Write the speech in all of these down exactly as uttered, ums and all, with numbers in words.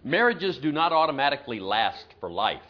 Marriages do not automatically last for life.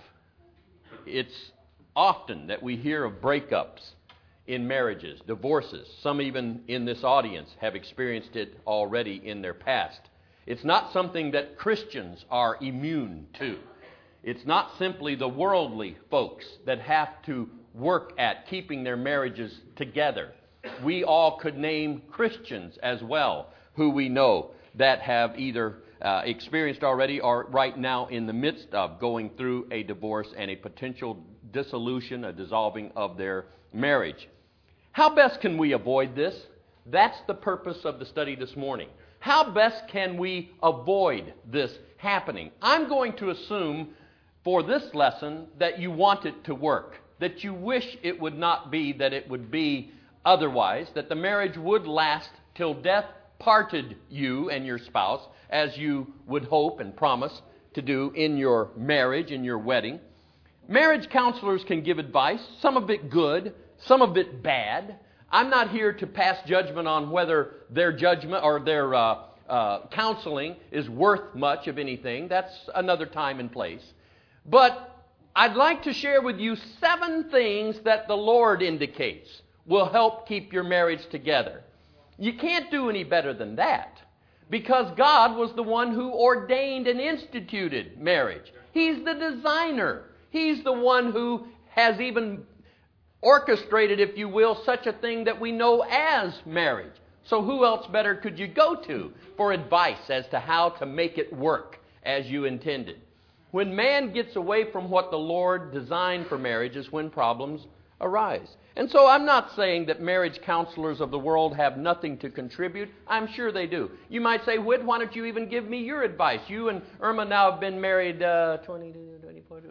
It's often that we hear of breakups in marriages, divorces. Some even in this audience have experienced it already in their past. It's not something that Christians are immune to. It's not simply the worldly folks that have to work at keeping their marriages together. We all could name Christians as well who we know that have either uh, experienced already or right now in the midst of going through a divorce and a potential dissolution, a dissolving of their marriage. How best can we avoid this? That's the purpose of the study this morning. How best can we avoid this happening? I'm going to assume for this lesson that you want it to work, that you wish it would not be that it would be otherwise, that the marriage would last till death parted you and your spouse, as you would hope and promise to do in your marriage, in your wedding. Marriage counselors can give advice, some of it good, some of it bad. I'm not here to pass judgment on whether their judgment or their uh, uh, counseling is worth much of anything. That's another time and place. But I'd like to share with you seven things that the Lord indicates will help keep your marriage together. You can't do any better than that, because God was the one who ordained and instituted marriage. He's the designer. He's the one who has even orchestrated, if you will, such a thing that we know as marriage. So who else better could you go to for advice as to how to make it work as you intended? When man gets away from what the Lord designed for marriage is when problems arise. And so I'm not saying that marriage counselors of the world have nothing to contribute. I'm sure they do. You might say, Whit, why don't you even give me your advice? You and Irma now have been married uh, twenty, twenty-four,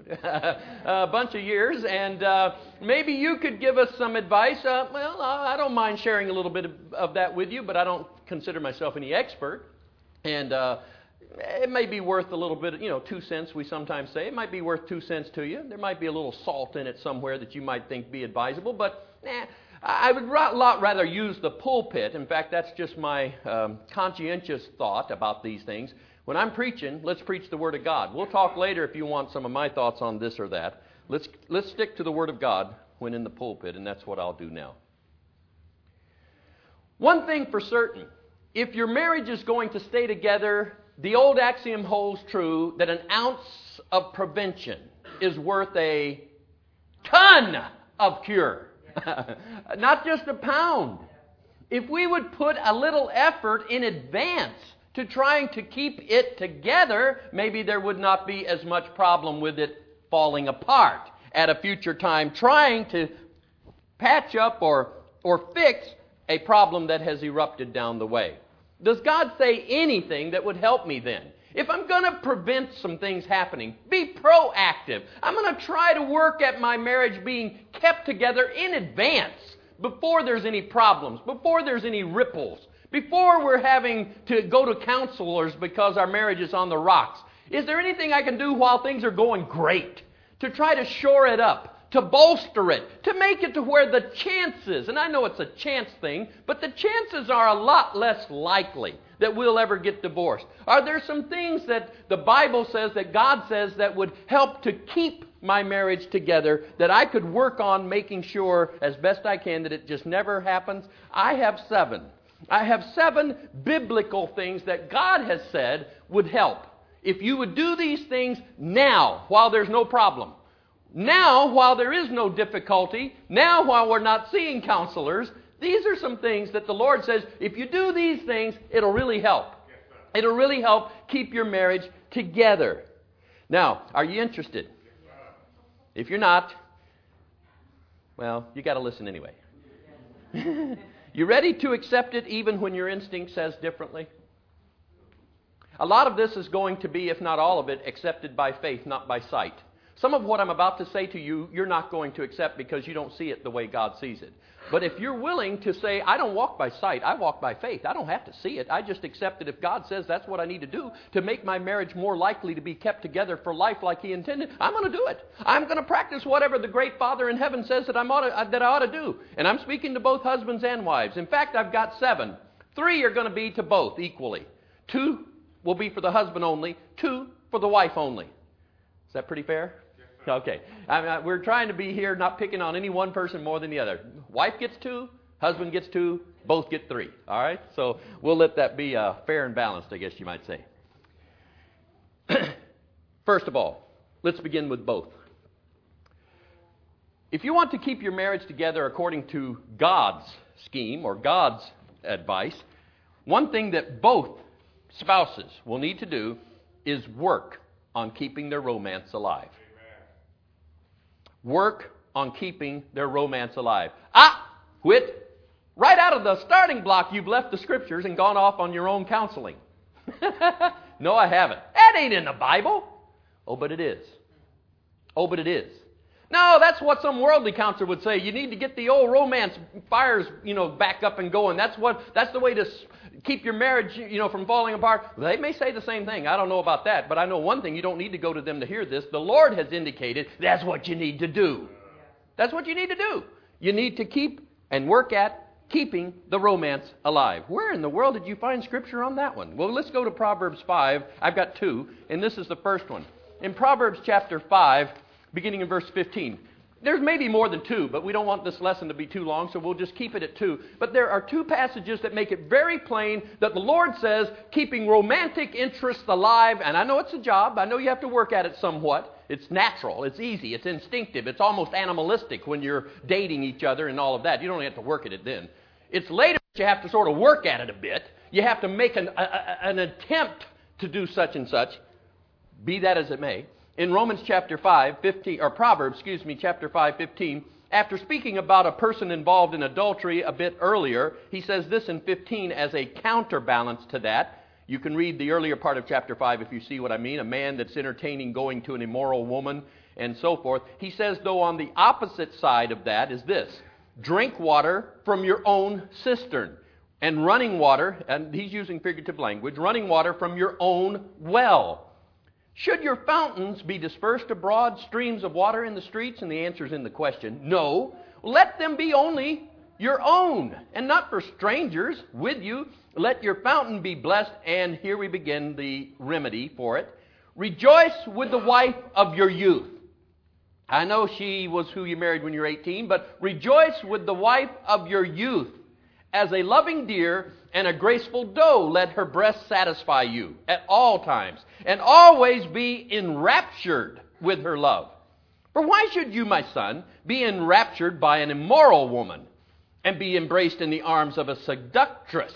a bunch of years, and uh, maybe you could give us some advice. Uh, well, I don't mind sharing a little bit of, of that with you, but I don't consider myself any expert. And uh, it may be worth a little bit, you know, two cents, we sometimes say. It might be worth two cents to you. There might be a little salt in it somewhere that you might think be advisable, but eh, I would a lot rather use the pulpit. In fact, that's just my um, conscientious thought about these things. When I'm preaching, let's preach the Word of God. We'll talk later if you want some of my thoughts on this or that. Let's, let's stick to the Word of God when in the pulpit, and that's what I'll do now. One thing for certain, if your marriage is going to stay together, the old axiom holds true that an ounce of prevention is worth a ton of cure. Not just a pound. If we would put a little effort in advance to trying to keep it together, maybe there would not be as much problem with it falling apart at a future time, trying to patch up or, or fix a problem that has erupted down the way. Does God say anything that would help me then? If I'm going to prevent some things happening, be proactive. I'm going to try to work at my marriage being kept together in advance, before there's any problems, before there's any ripples, before we're having to go to counselors because our marriage is on the rocks. Is there anything I can do while things are going great to try to shore it up, to bolster it, to make it to where the chances, and I know it's a chance thing, but the chances are a lot less likely that we'll ever get divorced? Are there some things that the Bible says, that God says, that would help to keep my marriage together, that I could work on making sure as best I can that it just never happens? I have seven. I have seven biblical things that God has said would help. If you would do these things now, while there's no problem, now while there is no difficulty, now while we're not seeing counselors, these are some things that the Lord says, if you do these things, it'll really help. It'll really help keep your marriage together. Now, are you interested? If you're not, well, you got to listen anyway. You ready to accept it even when your instinct says differently? A lot of this is going to be, if not all of it, accepted by faith, not by sight. Some of what I'm about to say to you, you're not going to accept because you don't see it the way God sees it. But if you're willing to say, I don't walk by sight, I walk by faith. I don't have to see it. I just accept it if God says that's what I need to do to make my marriage more likely to be kept together for life like He intended. I'm going to do it. I'm going to practice whatever the great Father in heaven says that, I'm ought to, that I ought to do. And I'm speaking to both husbands and wives. In fact, I've got seven. Three are going to be to both equally. Two will be for the husband only. Two for the wife only. Is that pretty fair? Okay. I mean, we're trying to be here, not picking on any one person more than the other. Wife gets two, husband gets two, both get three. All right? So we'll let that be uh, fair and balanced, I guess you might say. First of all, let's begin with both. If you want to keep your marriage together according to God's scheme or God's advice, one thing that both spouses will need to do is work on keeping their romance alive. Work on keeping their romance alive. Ah, Whit, right out of the starting block, you've left the Scriptures and gone off on your own counseling. No, I haven't. That ain't in the Bible. Oh, but it is. Oh, but it is. No, that's what some worldly counselor would say. You need to get the old romance fires, you know, back up and going. That's what. That's the way to keep your marriage, you know, from falling apart. They may say the same thing. I don't know about that, but I know one thing. You don't need to go to them to hear this. The Lord has indicated that's what you need to do. That's what you need to do. You need to keep and work at keeping the romance alive. Where in the world did you find Scripture on that one? Well, let's go to Proverbs five. I've got two, and this is the first one. In Proverbs chapter five, beginning in verse fifteen. There's maybe more than two, but we don't want this lesson to be too long, so we'll just keep it at two. But there are two passages that make it very plain that the Lord says keeping romantic interests alive, and I know it's a job. I know you have to work at it somewhat. It's natural. It's easy. It's instinctive. It's almost animalistic when you're dating each other and all of that. You don't have to work at it then. It's later that you have to sort of work at it a bit. You have to make an, a, an attempt to do such and such, be that as it may. In Romans chapter five, fifteen, or Proverbs, excuse me, chapter five, fifteen, after speaking about a person involved in adultery a bit earlier, he says this in fifteen as a counterbalance to that. You can read the earlier part of chapter five if you see what I mean, a man that's entertaining going to an immoral woman and so forth. He says, though, on the opposite side of that is this: drink water from your own cistern, and running water, and he's using figurative language, running water from your own well. Should your fountains be dispersed abroad, streams of water in the streets? And the answer is in the question, no. Let them be only your own, and not for strangers with you. Let your fountain be blessed. And here we begin the remedy for it. Rejoice with the wife of your youth. I know she was who you married when you were eighteen, but rejoice with the wife of your youth. As a loving deer and a graceful doe, let her breast satisfy you at all times, and always be enraptured with her love. For why should you, my son, be enraptured by an immoral woman and be embraced in the arms of a seductress?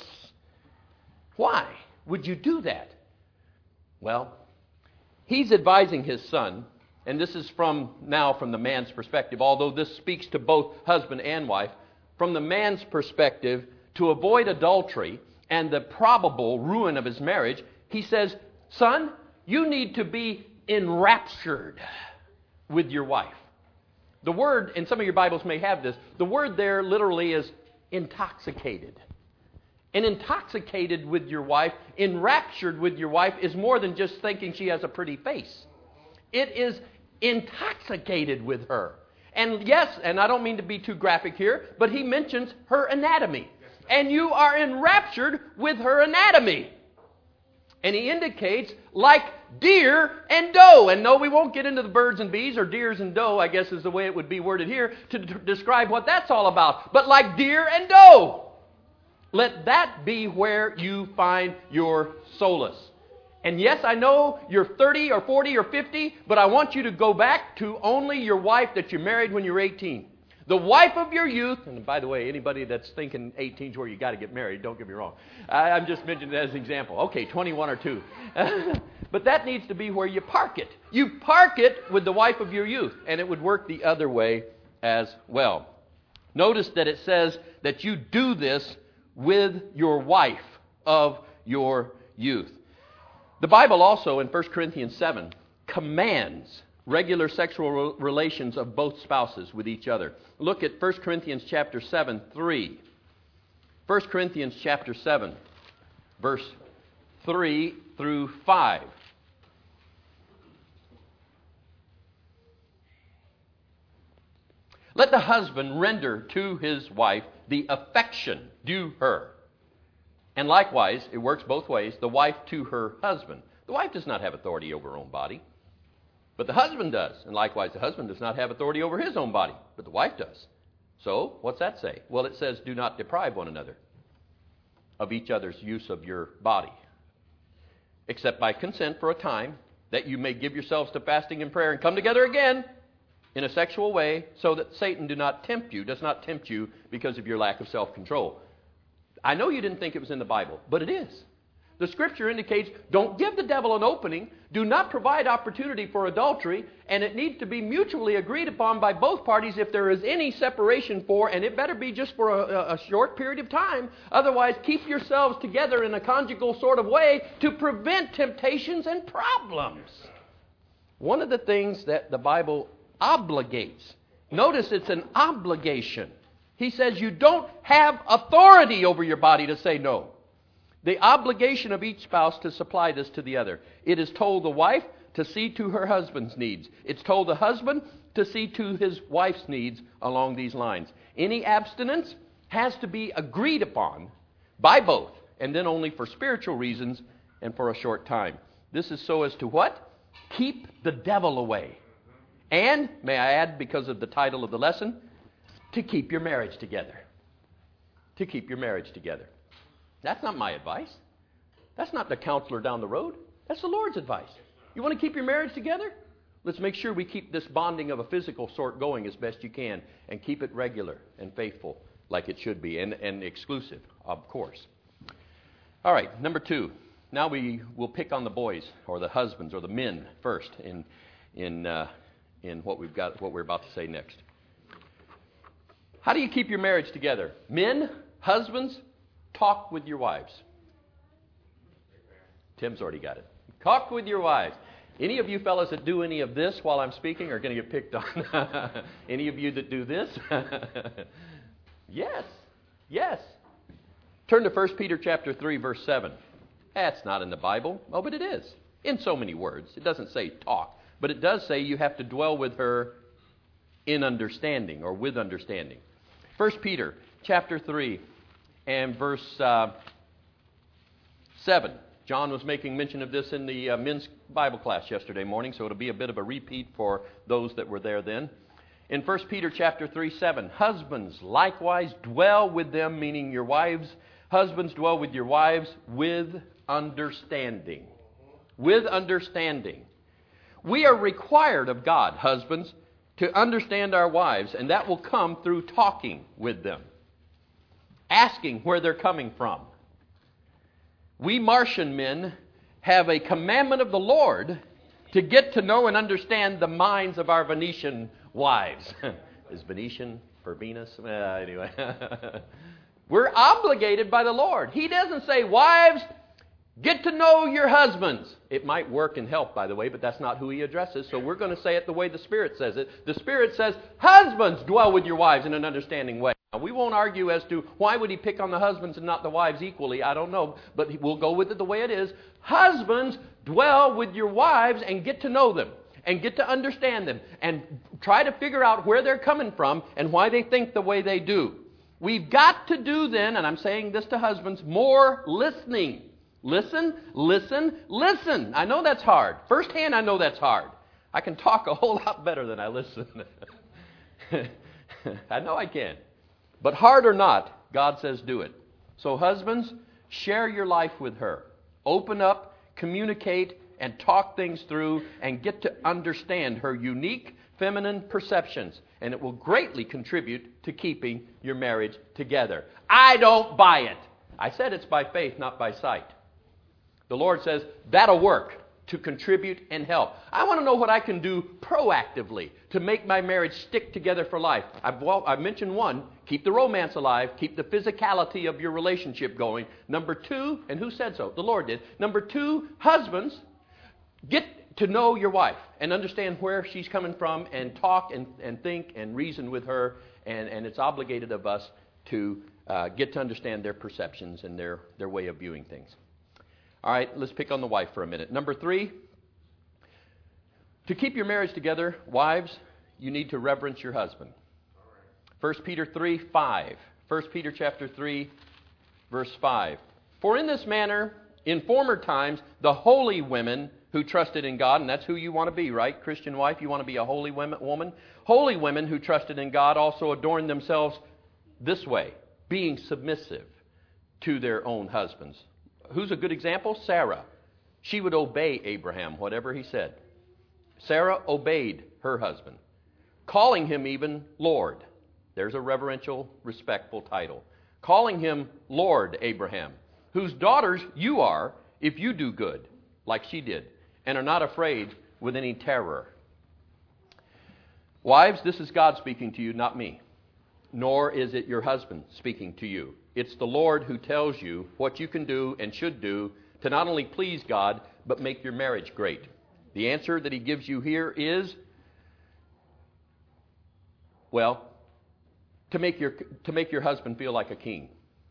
Why would you do that? Well, he's advising his son, and this is from now from the man's perspective, although this speaks to both husband and wife. From the man's perspective, to avoid adultery and the probable ruin of his marriage, he says, son, you need to be enraptured with your wife. The word, and some of your Bibles may have this, the word there literally is intoxicated. And intoxicated with your wife, enraptured with your wife, is more than just thinking she has a pretty face. It is intoxicated with her. And yes, and I don't mean to be too graphic here, but he mentions her anatomy. And you are enraptured with her anatomy. And he indicates like deer and doe. And no, we won't get into the birds and bees, or deers and doe, I guess is the way it would be worded here, to d- describe what that's all about. But like deer and doe. Let that be where you find your solace. And yes, I know you're thirty or forty or fifty, but I want you to go back to only your wife that you married when you were eighteen. The wife of your youth, and by the way, anybody that's thinking eighteen is where you got to get married, don't get me wrong. I, I'm just mentioning it as an example. Okay, twenty-one or two. But that needs to be where you park it. You park it with the wife of your youth, and it would work the other way as well. Notice that it says that you do this with your wife of your youth. The Bible also, in First Corinthians seven, commands regular sexual relations of both spouses with each other. Look at First Corinthians chapter seven, three. First Corinthians chapter seven, verse three through five. Let the husband render to his wife the affection due her. And likewise, it works both ways, the wife to her husband. The wife does not have authority over her own body, but the husband does. And likewise, the husband does not have authority over his own body, but the wife does. So, what's that say? Well, it says, do not deprive one another of each other's use of your body, except by consent for a time, that you may give yourselves to fasting and prayer and come together again in a sexual way, so that Satan do not tempt you, does not tempt you because of your lack of self-control. I know you didn't think it was in the Bible, but it is. The Scripture indicates, don't give the devil an opening, do not provide opportunity for adultery, and it needs to be mutually agreed upon by both parties if there is any separation for, and it better be just for a, a short period of time. Otherwise, keep yourselves together in a conjugal sort of way to prevent temptations and problems. One of the things that the Bible obligates, notice it's an obligation. He says you don't have authority over your body to say no. The obligation of each spouse to supply this to the other. It is told the wife to see to her husband's needs. It's told the husband to see to his wife's needs along these lines. Any abstinence has to be agreed upon by both, and then only for spiritual reasons and for a short time. This is so as to what? Keep the devil away. And, may I add, because of the title of the lesson, to keep your marriage together. To keep your marriage together. That's not my advice. That's not the counselor down the road. That's the Lord's advice. You want to keep your marriage together? Let's make sure we keep this bonding of a physical sort going as best you can and keep it regular and faithful like it should be, and, and exclusive, of course. All right, number two. Now we will pick on the boys or the husbands or the men first in in uh, in what we've got, what we're about to say next. How do you keep your marriage together? Men, husbands, talk with your wives. Tim's already got it. Talk with your wives. Any of you fellas that do any of this while I'm speaking are going to get picked on. Any of you that do this? Yes. Yes. Turn to First Peter chapter three, verse seven. That's not in the Bible. Oh, but it is. In so many words. It doesn't say talk. But it does say you have to dwell with her in understanding or with understanding. First Peter chapter three and verse uh, seven. John was making mention of this in the uh, men's Bible class yesterday morning, so it'll be a bit of a repeat for those that were there then. In First Peter chapter three, seven, husbands likewise dwell with them, meaning your wives. Husbands dwell with your wives with understanding. With understanding. We are required of God, husbands, to understand our wives, and that will come through talking with them. Asking where they're coming from. We Martian men have a commandment of the Lord to get to know and understand the minds of our Venetian wives. Is Venetian for Venus? Uh, anyway. We're obligated by the Lord. He doesn't say, wives, get to know your husbands. It might work and help, by the way, but that's not who he addresses, so we're going to say it the way the Spirit says it. The Spirit says, husbands, dwell with your wives in an understanding way. Now, we won't argue as to why would he pick on the husbands and not the wives equally. I don't know, but we'll go with it the way it is. Husbands, dwell with your wives and get to know them and get to understand them and try to figure out where they're coming from and why they think the way they do. We've got to do then, and I'm saying this to husbands, more listening. Listen, listen, listen. I know that's hard. Firsthand, I know that's hard. I can talk a whole lot better than I listen. I know I can. But hard or not, God says do it. So husbands, share your life with her. Open up, communicate, and talk things through and get to understand her unique feminine perceptions. And it will greatly contribute to keeping your marriage together. I don't buy it. I said it's by faith, not by sight. The Lord says that'll work to contribute and help. I want to know what I can do proactively to make my marriage stick together for life. I've, well, I've mentioned one, keep the romance alive, keep the physicality of your relationship going. Number two, and who said so? The Lord did. Number two, husbands, get to know your wife and understand where she's coming from and talk and, and think and reason with her. And, and it's obligated of us to uh, get to understand their perceptions and their, their way of viewing things. All right, let's pick on the wife for a minute. Number three, to keep your marriage together, wives, you need to reverence your husband. First Peter three, five. First Peter chapter three, verse five. For in this manner In former times, the holy women who trusted in God, and that's who you want to be, right? Christian wife, you want to be a holy woman? Holy women who trusted in God also adorned themselves this way, being submissive to their own husbands. Who's a good example? Sarah. She would obey Abraham, whatever he said. Sarah obeyed her husband, calling him even Lord. There's a reverential, respectful title. Calling him Lord Abraham, whose daughters you are if you do good, like she did, and are not afraid with any terror. Wives, this is God speaking to you, not me. Nor is it your husband speaking to you. It's the Lord who tells you what you can do and should do to not only please God, but make your marriage great. The answer that he gives you here is, well, to make your, to make your husband feel like a king.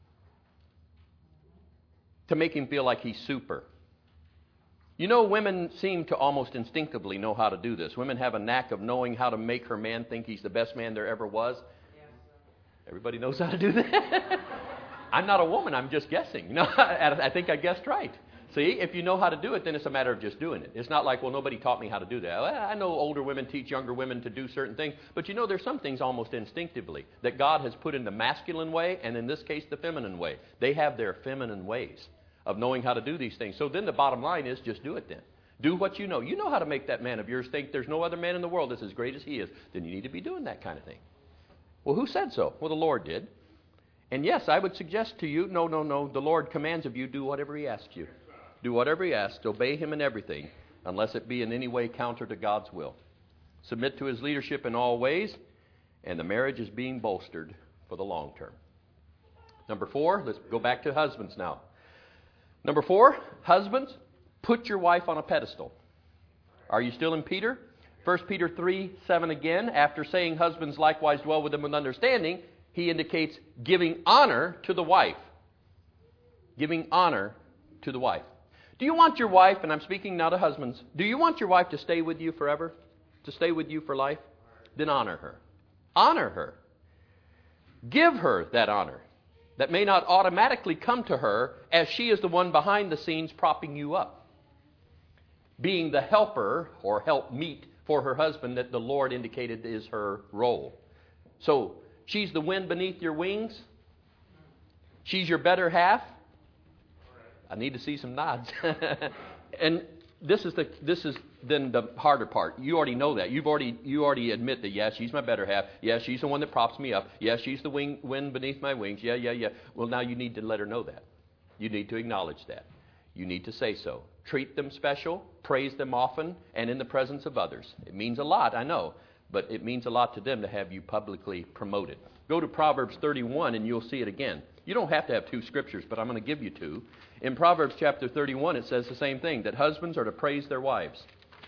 To make him feel like he's super. You know, women seem to almost instinctively know how to do this. Women have a knack of knowing how to make her man think he's the best man there ever was. Everybody knows how to do that. I'm not a woman, I'm just guessing. No, I think I guessed right. See, if you know how to do it, then it's a matter of just doing it. It's not like, well, nobody taught me how to do that. Well, I know older women teach younger women to do certain things, but you know, there's some things almost instinctively that God has put in the masculine way, and in this case, the feminine way. They have their feminine ways of knowing how to do these things. So then the bottom line is just do it then. Do what you know. You know how to make that man of yours think there's no other man in the world that's as great as he is. Then you need to be doing that kind of thing. Well, who said so? Well, the Lord did. And yes, I would suggest to you, no, no, no, the Lord commands of you, do whatever he asks you. Do whatever he asks, obey him in everything, unless it be in any way counter to God's will. Submit to his leadership in all ways, and the marriage is being bolstered for the long term. Number four, let's go back to husbands now. Number four, husbands, put your wife on a pedestal. Are you still in Peter? First Peter three, seven again, after saying husbands likewise dwell with them with understanding, he indicates giving honor to the wife. Giving honor to the wife. Do you want your wife, and I'm speaking now to husbands, do you want your wife to stay with you forever? To stay with you for life? Then honor her. Honor her. Give her that honor that may not automatically come to her as she is the one behind the scenes propping you up. Being the helper or helpmeet for her husband that the Lord indicated is her role. So, she's the wind beneath your wings. She's your better half. I need to see some nods. And this is the this is then the harder part. You already know that. You've already you already admit that, yeah, she's my better half. Yeah, she's the one that props me up. Yeah, she's the wing, wind beneath my wings. Yeah, yeah, yeah. Well, now you need to let her know that. You need to acknowledge that. You need to say so. Treat them special. Praise them often and in the presence of others. It means a lot, I know. But it means a lot to them to have you publicly promoted. Go to Proverbs thirty-one and you'll see it again. You don't have to have two scriptures, but I'm going to give you two. In Proverbs chapter thirty-one, it says the same thing, that husbands are to praise their wives.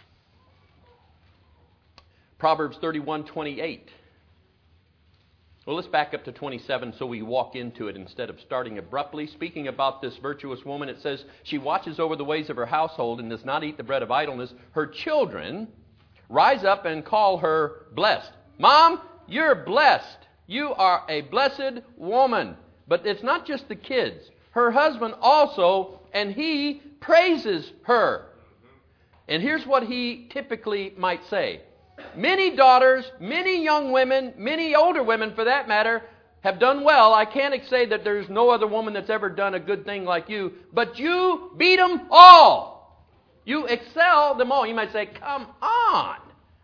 Proverbs thirty-one, twenty-eight. Well, let's back up to twenty-seven so we walk into it instead of starting abruptly. Speaking about this virtuous woman, it says, she watches over the ways of her household and does not eat the bread of idleness. Her children rise up and call her blessed. Mom, you're blessed. You are a blessed woman. But it's not just the kids. Her husband also, and he praises her. And here's what he typically might say. Many daughters, many young women, many older women for that matter, have done well. I can't say that there's no other woman that's ever done a good thing like you, but you beat them all. You excel them all. You might say, come on.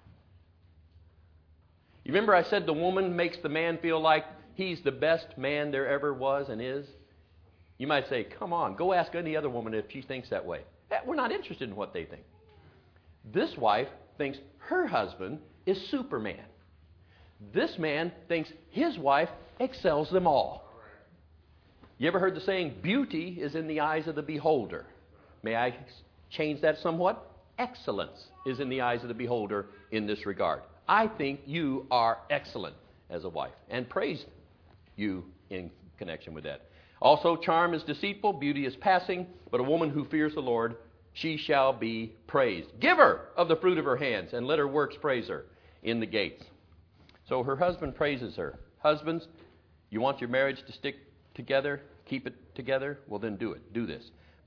You remember I said the woman makes the man feel like he's the best man there ever was and is? You might say, come on, go ask any other woman if she thinks that way. We're not interested in what they think. This wife thinks her husband is Superman. This man thinks his wife excels them all. You ever heard the saying, beauty is in the eyes of the beholder? May I change that somewhat? Excellence is in the eyes of the beholder in this regard. I think you are excellent as a wife, and praise you in connection with that. Also, charm is deceitful, beauty is passing, but a woman who fears the Lord, she shall be praised. Give her of the fruit of her hands, and let her works praise her in the gates. So her husband praises her. Husbands, you want your marriage to stick together, keep it together? Well, then do it. Do this.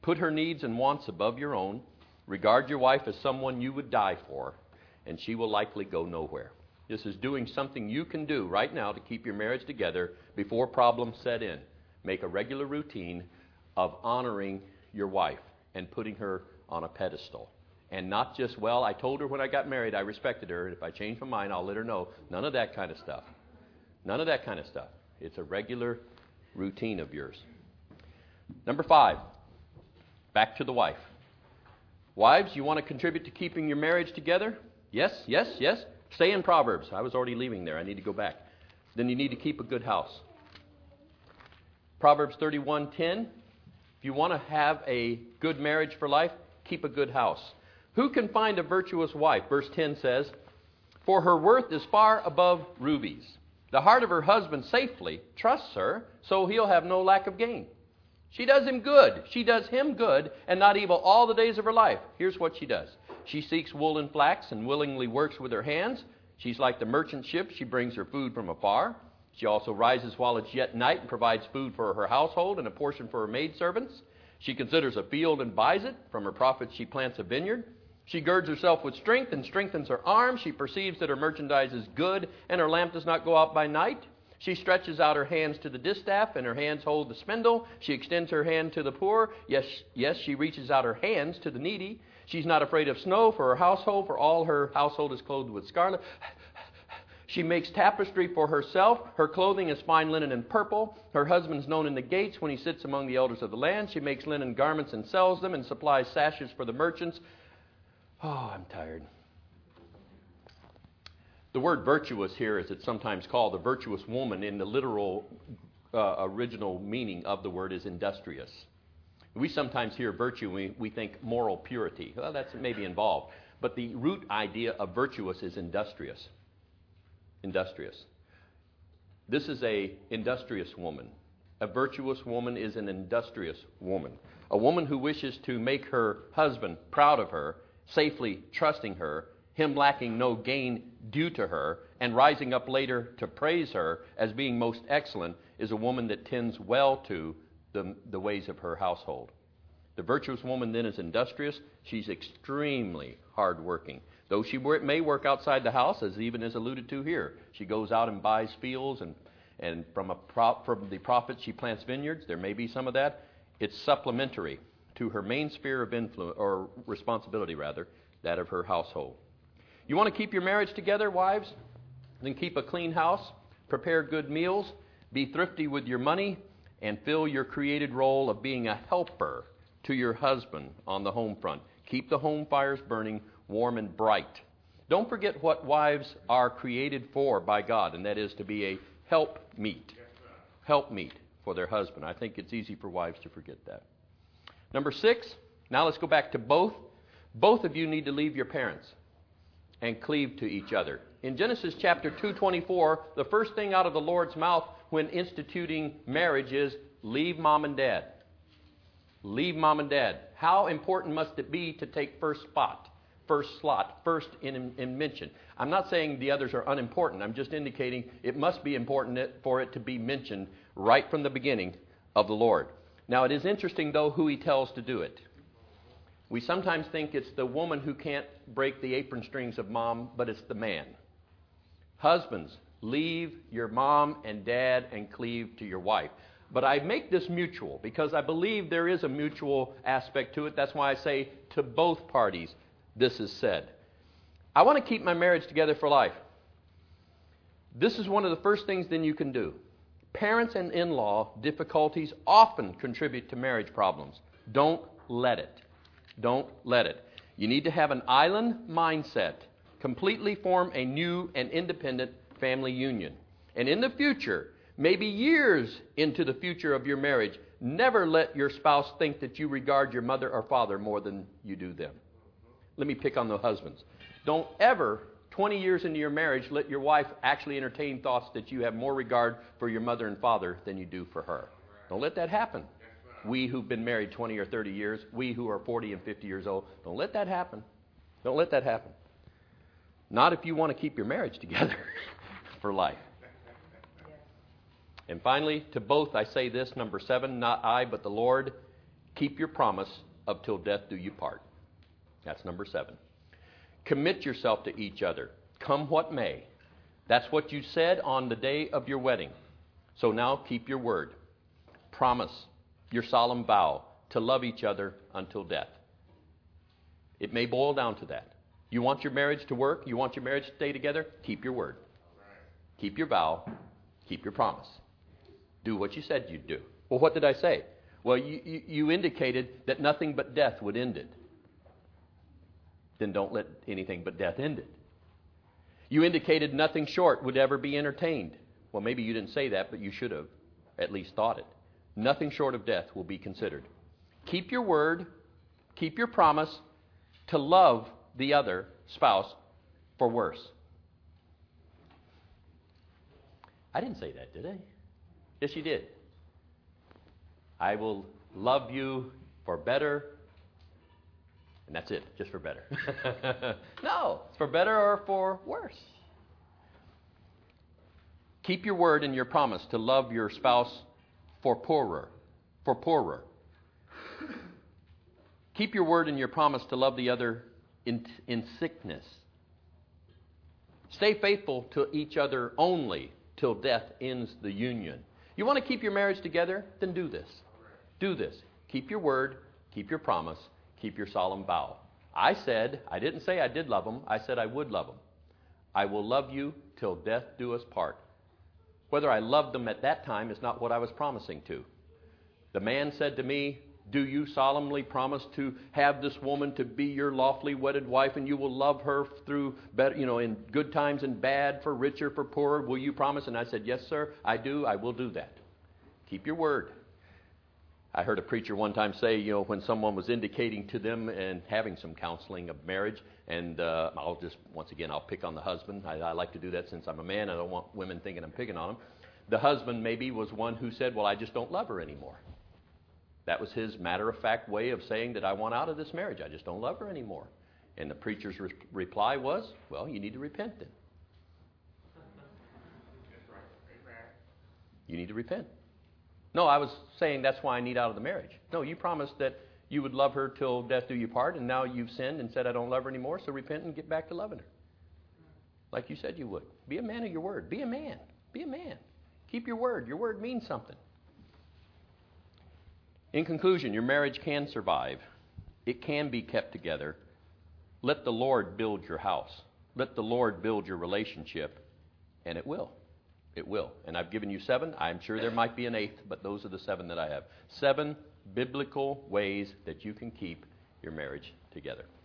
Put her needs and wants above your own. Regard your wife as someone you would die for, and she will likely go nowhere. This is doing something you can do right now to keep your marriage together before problems set in. Make a regular routine of honoring your wife and putting her on a pedestal. And not just, well, I told her when I got married I respected her, and if I change my mind, I'll let her know. None of that kind of stuff. None of that kind of stuff. It's a regular routine of yours. Number five, back to the wife. Wives, you want to contribute to keeping your marriage together? Yes, yes, yes. Stay in Proverbs. I was already leaving there. I need to go back. Then you need to keep a good house. Proverbs thirty-one ten. If you want to have a good marriage for life, keep a good house. Who can find a virtuous wife? Verse ten says, for her worth is far above rubies. The heart of her husband safely trusts her, so he'll have no lack of gain. She does him good. She does him good and not evil all the days of her life. Here's what she does. She seeks wool and flax and willingly works with her hands. She's like the merchant ship. She brings her food from afar. She also rises while it's yet night and provides food for her household and a portion for her maidservants. She considers a field and buys it. From her profits she plants a vineyard. She girds herself with strength and strengthens her arm. She perceives that her merchandise is good and her lamp does not go out by night. She stretches out her hands to the distaff, and her hands hold the spindle. She extends her hand to the poor. Yes, yes, she reaches out her hands to the needy. She's not afraid of snow for her household, for all her household is clothed with scarlet. She makes tapestry for herself. Her clothing is fine linen and purple. Her husband's known in the gates when he sits among the elders of the land. She makes linen garments and sells them and supplies sashes for the merchants. Oh, I'm tired. The word virtuous here, as it's sometimes called, the virtuous woman in the literal uh, original meaning of the word is industrious. We sometimes hear virtue and we, we think moral purity. Well, that's maybe involved. But the root idea of virtuous is industrious. Industrious. This is a industrious woman. A virtuous woman is an industrious woman. A woman who wishes to make her husband proud of her, safely trusting her, him lacking no gain due to her, and rising up later to praise her as being most excellent, is a woman that tends well to the, the ways of her household. The virtuous woman then is industrious. She's extremely hardworking. Though she may work outside the house, as even is alluded to here. She goes out and buys fields, and, and from, a prop, from the profits she plants vineyards. There may be some of that. It's supplementary to her main sphere of influence, or responsibility rather, that of her household. You want to keep your marriage together, wives? Then keep a clean house, prepare good meals, be thrifty with your money, and fill your created role of being a helper to your husband on the home front. Keep the home fires burning warm and bright. Don't forget what wives are created for by God, and that is to be a helpmeet. Helpmeet for their husband. I think it's easy for wives to forget that. Number six, now let's go back to both. Both of you need to leave your parents and cleave to each other. In Genesis chapter two twenty-four, the first thing out of the Lord's mouth when instituting marriage is leave mom and dad. Leave mom and dad. How important must it be to take first spot, first slot, first in, in mention? I'm not saying the others are unimportant. I'm just indicating it must be important for it to be mentioned right from the beginning of the Lord. Now, it is interesting, though, who he tells to do it. We sometimes think it's the woman who can't break the apron strings of mom, but it's the man. Husbands, leave your mom and dad and cleave to your wife. But I make this mutual because I believe there is a mutual aspect to it. That's why I say to both parties this is said. I want to keep my marriage together for life. This is one of the first things then you can do. Parents and in-law difficulties often contribute to marriage problems. Don't let it. Don't let it. You need to have an island mindset. Completely form a new and independent family union. And in the future, maybe years into the future of your marriage, never let your spouse think that you regard your mother or father more than you do them. Let me pick on the husbands. Don't ever, twenty years into your marriage, let your wife actually entertain thoughts that you have more regard for your mother and father than you do for her. Don't let that happen. We who've been married twenty or thirty years, we who are forty and fifty years old, don't let that happen. Don't let that happen. Not if you want to keep your marriage together for life. And finally, to both I say this, number seven, not I but the Lord. Keep your promise of till death do you part. That's number seven. Commit yourself to each other, come what may. That's what you said on the day of your wedding. So now keep your word. Promise your solemn vow to love each other until death. It may boil down to that. You want your marriage to work? You want your marriage to stay together? Keep your word. Keep your vow. Keep your promise. Do what you said you'd do. Well, what did I say? Well, you, you, you indicated that nothing but death would end it. Then don't let anything but death end it. You indicated nothing short would ever be entertained. Well, maybe you didn't say that, but you should have at least thought it. Nothing short of death will be considered. Keep your word. Keep your promise to love the other spouse for worse. I didn't say that, did I? Yes, you did. I will love you for better. And that's it, just for better. No, it's for better or for worse. Keep your word and your promise to love your spouse for poorer, for poorer. Keep your word and your promise to love the other in, in sickness. Stay faithful to each other only till death ends the union. You want to keep your marriage together? Then do this. Do this. Keep your word, keep your promise, keep your solemn vow. I said, I didn't say I did love them. I said I would love them. I will love you till death do us part. Whether I loved them at that time is not what I was promising to. The man said to me, do you solemnly promise to have this woman to be your lawfully wedded wife, and you will love her through, better, you know, in good times and bad, for richer, for poorer? Will you promise? And I said, yes, sir, I do. I will do that. Keep your word. I heard a preacher one time say, you know, when someone was indicating to them and having some counseling of marriage, and uh, I'll just, once again, I'll pick on the husband. I, I like to do that since I'm a man. I don't want women thinking I'm picking on them. The husband maybe was one who said, well, I just don't love her anymore. That was his matter-of-fact way of saying that I want out of this marriage. I just don't love her anymore. And the preacher's re- reply was, well, you need to repent then. You need to repent. No, I was saying that's why I need out of the marriage. No, you promised that you would love her till death do you part, and now you've sinned and said I don't love her anymore, so repent and get back to loving her. Like you said you would. Be a man of your word. Be a man. Be a man. Keep your word. Your word means something. In conclusion, your marriage can survive. It can be kept together. Let the Lord build your house. Let the Lord build your relationship, and it will. It will. And I've given you seven. I'm sure there might be an eighth, but those are the seven that I have. Seven biblical ways that you can keep your marriage together.